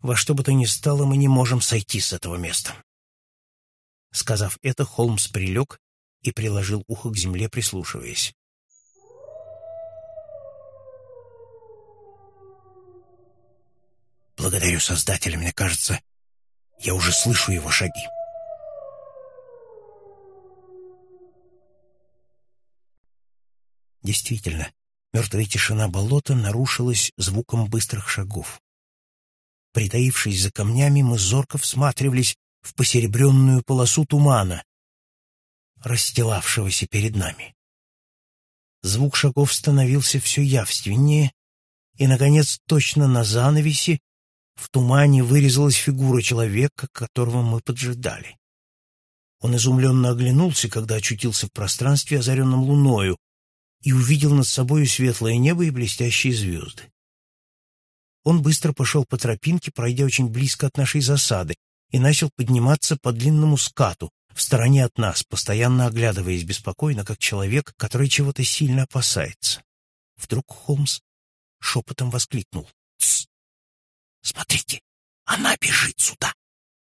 Во что бы то ни стало, мы не можем сойти с этого места». Сказав это, Холмс прилег и приложил ухо к земле, прислушиваясь. «Благодарю Создателя, мне кажется, я уже слышу его шаги». Действительно, мертвая тишина болота нарушилась звуком быстрых шагов. Притаившись за камнями, мы зорко всматривались в посеребренную полосу тумана, расстилавшегося перед нами. Звук шагов становился все явственнее, и, наконец, точно на занавесе в тумане вырезалась фигура человека, которого мы поджидали. Он изумленно оглянулся, когда очутился в пространстве, озаренном луною, и увидел над собою светлое небо и блестящие звезды. Он быстро пошел по тропинке, пройдя очень близко от нашей засады, и начал подниматься по длинному скату, в стороне от нас, постоянно оглядываясь беспокойно, как человек, который чего-то сильно опасается. Вдруг Холмс шепотом воскликнул: «Тсс! Смотрите, она бежит сюда!»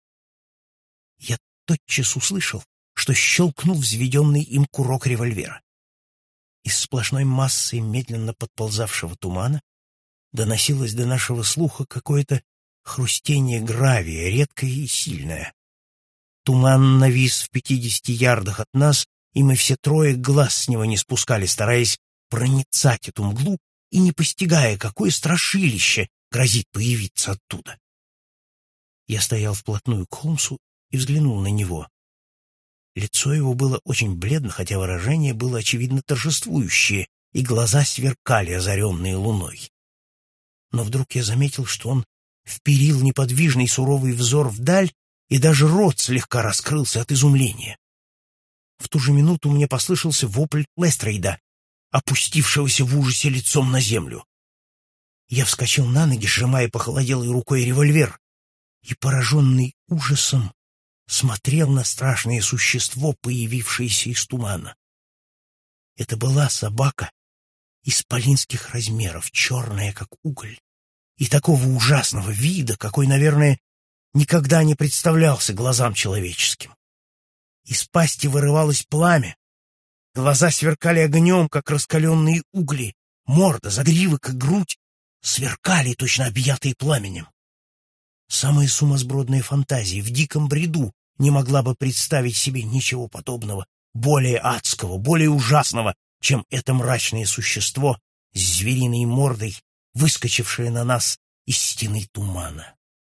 Я тотчас услышал, что щелкнул взведенный им курок револьвера. Из сплошной массы медленно подползавшего тумана доносилось до нашего слуха какое-то хрустение гравия, редкое и сильное. Туман навис в 50 ярдах от нас, и мы все трое глаз с него не спускали, стараясь проницать эту мглу и не постигая, какое страшилище грозит появиться оттуда. Я стоял вплотную к Холмсу и взглянул на него. Лицо его было очень бледно, хотя выражение было, очевидно, торжествующее, и глаза сверкали, озаренные луной. Но вдруг я заметил, что он вперил неподвижный суровый взор вдаль, и даже рот слегка раскрылся от изумления. В ту же минуту мне послышался вопль Лестрейда, опустившегося в ужасе лицом на землю. Я вскочил на ноги, сжимая похолоделой рукой револьвер, и, пораженный ужасом, смотрел на страшное существо, появившееся из тумана. Это была собака исполинских размеров, черная, как уголь, и такого ужасного вида, какой, наверное, никогда не представлялся глазам человеческим. Из пасти вырывалось пламя, глаза сверкали огнем, как раскаленные угли, морда, загривок и грудь сверкали, точно объятые пламенем. Самая сумасбродная фантазия в диком бреду не могла бы представить себе ничего подобного, более адского, более ужасного, чем это мрачное существо с звериной мордой, выскочившее на нас из стены тумана.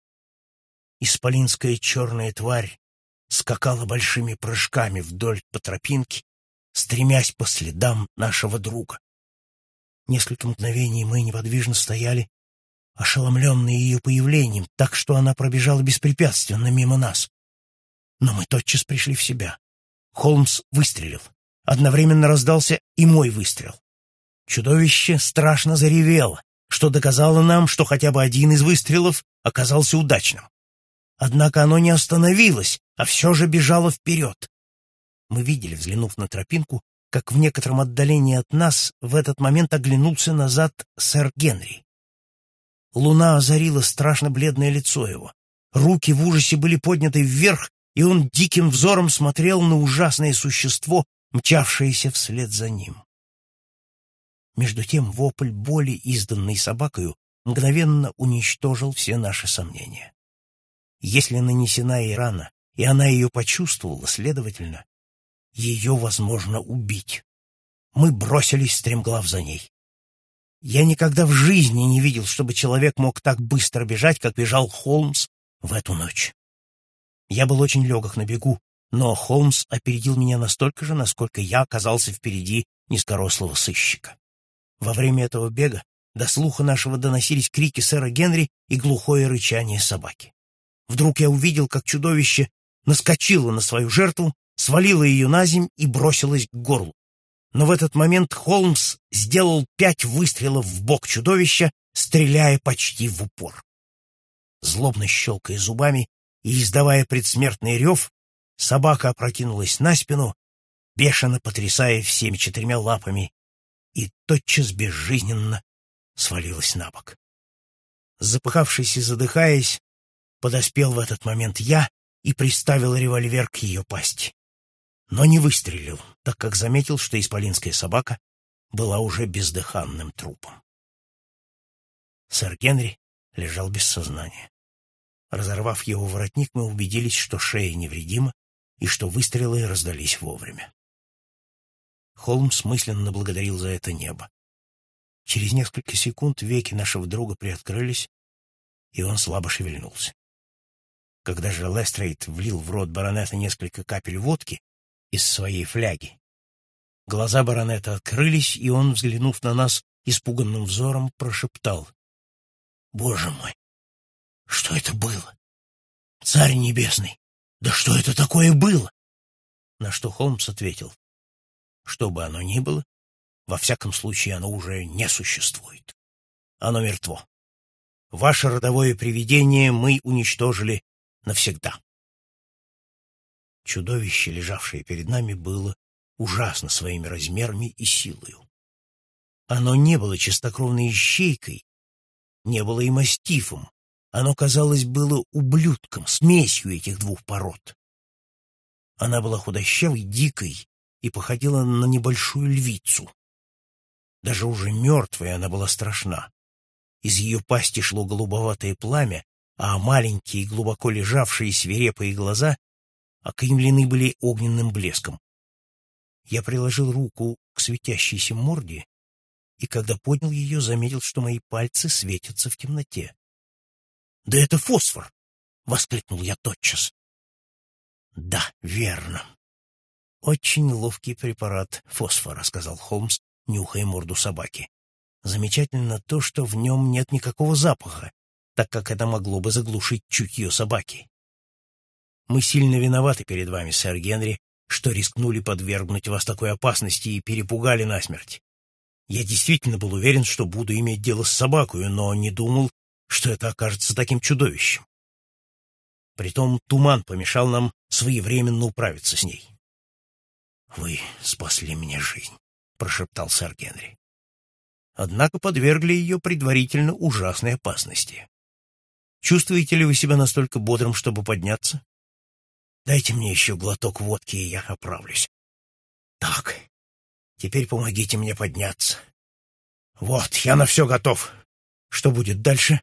Исполинская черная тварь скакала большими прыжками вдоль по тропинке, стремясь по следам нашего друга. Несколько мгновений мы неподвижно стояли, ошеломленные ее появлением, так что она пробежала беспрепятственно мимо нас. Но мы тотчас пришли в себя. Холмс выстрелил. Одновременно раздался и мой выстрел. Чудовище страшно заревело, что доказало нам, что хотя бы один из выстрелов оказался удачным. Однако оно не остановилось, а все же бежало вперед. Мы видели, взглянув на тропинку, как в некотором отдалении от нас в этот момент оглянулся назад сэр Генри. Луна озарила страшно бледное лицо его. Руки в ужасе были подняты вверх, и он диким взором смотрел на ужасное существо, мчавшееся вслед за ним. Между тем вопль боли, изданный собакою, мгновенно уничтожил все наши сомнения. Если нанесена ей рана, и она ее почувствовала, следовательно, ее возможно убить. Мы бросились стремглав за ней. Я никогда в жизни не видел, чтобы человек мог так быстро бежать, как бежал Холмс в эту ночь. Я был очень легок на бегу, но Холмс опередил меня настолько же, насколько я оказался впереди низкорослого сыщика. Во время этого бега до слуха нашего доносились крики сэра Генри и глухое рычание собаки. Вдруг я увидел, как чудовище наскочило на свою жертву, свалило ее на земь и бросилось к горлу. Но в этот момент Холмс сделал 5 выстрелов в бок чудовища, стреляя почти в упор. Злобно щелкая зубами и издавая предсмертный рев, собака опрокинулась на спину, бешено потрясая всеми 4 лапами, и тотчас безжизненно свалилась на бок. Запыхавшись и задыхаясь, Подоспел в этот момент я и приставил револьвер к ее пасти. Но не выстрелил, так как заметил, что исполинская собака была уже бездыханным трупом. Сэр Генри лежал без сознания. Разорвав его воротник, мы убедились, что шея невредима и что выстрелы раздались вовремя. Холмс мысленно благодарил за это небо. Через несколько секунд веки нашего друга приоткрылись, и он слабо шевельнулся. Когда же Лестрейд влил в рот баронета несколько капель водки из своей фляги, глаза баронета открылись, и он, взглянув на нас испуганным взором, прошептал: «Боже мой, что это было? Царь небесный, да что это такое было?» На что Холмс ответил: «Что бы оно ни было, во всяком случае оно уже не существует. Оно мертво. Ваше родовое привидение мы уничтожили навсегда». Чудовище, лежавшее перед нами, было ужасно своими размерами и силою. Оно не было чистокровной ищейкой, не было и мастифом. Оно, казалось, было ублюдком, смесью этих двух пород. Она была худощавой, дикой и походила на небольшую львицу. Даже уже мертвая она была страшна. Из ее пасти шло голубоватое пламя, а маленькие, глубоко лежавшие свирепые глаза окаймлены были огненным блеском. Я приложил руку к светящейся морде, и когда поднял ее, заметил, что мои пальцы светятся в темноте. «Да это фосфор!» — воскликнул я тотчас. «Да, верно. Очень ловкий препарат фосфора», — сказал Холмс, нюхая морду собаки. «Замечательно то, что в нем нет никакого запаха, так как это могло бы заглушить чутье собаки. Мы сильно виноваты перед вами, сэр Генри, что рискнули подвергнуть вас такой опасности и перепугали насмерть. Я действительно был уверен, что буду иметь дело с собакой, но не думал, что это окажется таким чудовищем. Притом туман помешал нам своевременно управиться с ней». «Вы спасли мне жизнь», — прошептал сэр Генри. «Однако подвергли ее предварительно ужасной опасности. Чувствуете ли вы себя настолько бодрым, чтобы подняться? Дайте мне еще глоток водки, и я оправлюсь. Так, теперь помогите мне подняться. Вот, я на все готов. Что будет дальше?»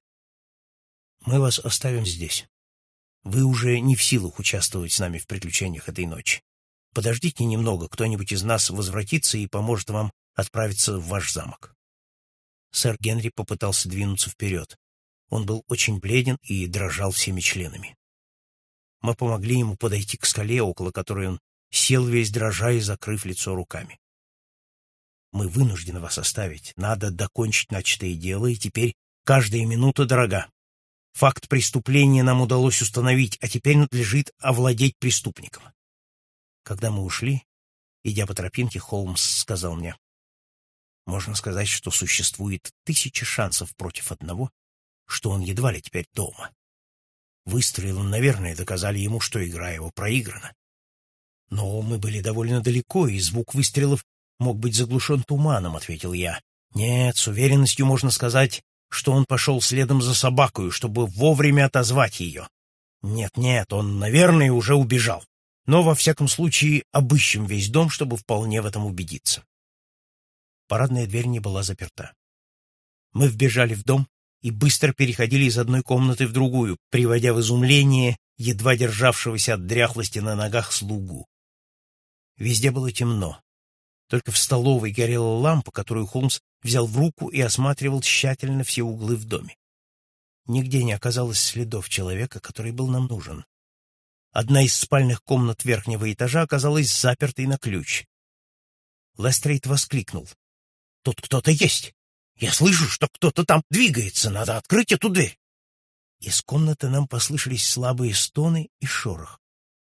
«Мы вас оставим здесь. Вы уже не в силах участвовать с нами в приключениях этой ночи. Подождите немного, кто-нибудь из нас возвратится и поможет вам отправиться в ваш замок». Сэр Генри попытался двинуться вперед. Он был очень бледен и дрожал всеми членами. Мы помогли ему подойти к скале, около которой он сел весь дрожа и закрыв лицо руками. «Мы вынуждены вас оставить. Надо докончить начатое дело, и теперь каждая минута дорога. Факт преступления нам удалось установить, а теперь надлежит овладеть преступником». Когда мы ушли, идя по тропинке, Холмс сказал мне: «Можно сказать, что существует 1000 шансов против одного, что он едва ли теперь дома. Выстрелы, наверное, доказали ему, что игра его проиграна. Но мы были довольно далеко, и звук выстрелов мог быть заглушен туманом», — ответил я. «Нет, с уверенностью можно сказать, что он пошел следом за собакою, чтобы вовремя отозвать ее. Нет, он, наверное, уже убежал. Но, во всяком случае, обыщем весь дом, чтобы вполне в этом убедиться». Парадная дверь не была заперта. Мы вбежали в дом и быстро переходили из одной комнаты в другую, приводя в изумление едва державшегося от дряхлости на ногах слугу. Везде было темно. Только в столовой горела лампа, которую Холмс взял в руку и осматривал тщательно все углы в доме. Нигде не оказалось следов человека, который был нам нужен. Одна из спальных комнат верхнего этажа оказалась запертой на ключ. Лестрейд воскликнул: «Тут кто-то есть! Я слышу, что кто-то там двигается! Надо открыть эту дверь!» Из комнаты нам послышались слабые стоны и шорох.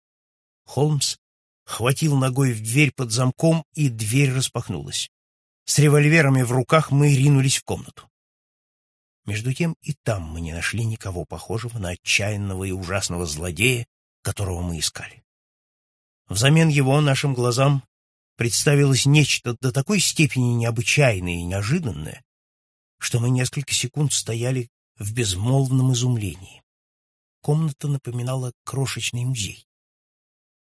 Холмс хватил ногой в дверь под замком, и дверь распахнулась. С револьверами в руках мы ринулись в комнату. Между тем и там мы не нашли никого похожего на отчаянного и ужасного злодея, которого мы искали. Взамен его нашим глазам представилось нечто до такой степени необычайное и неожиданное, что мы несколько секунд стояли в безмолвном изумлении. комната напоминала крошечный музей.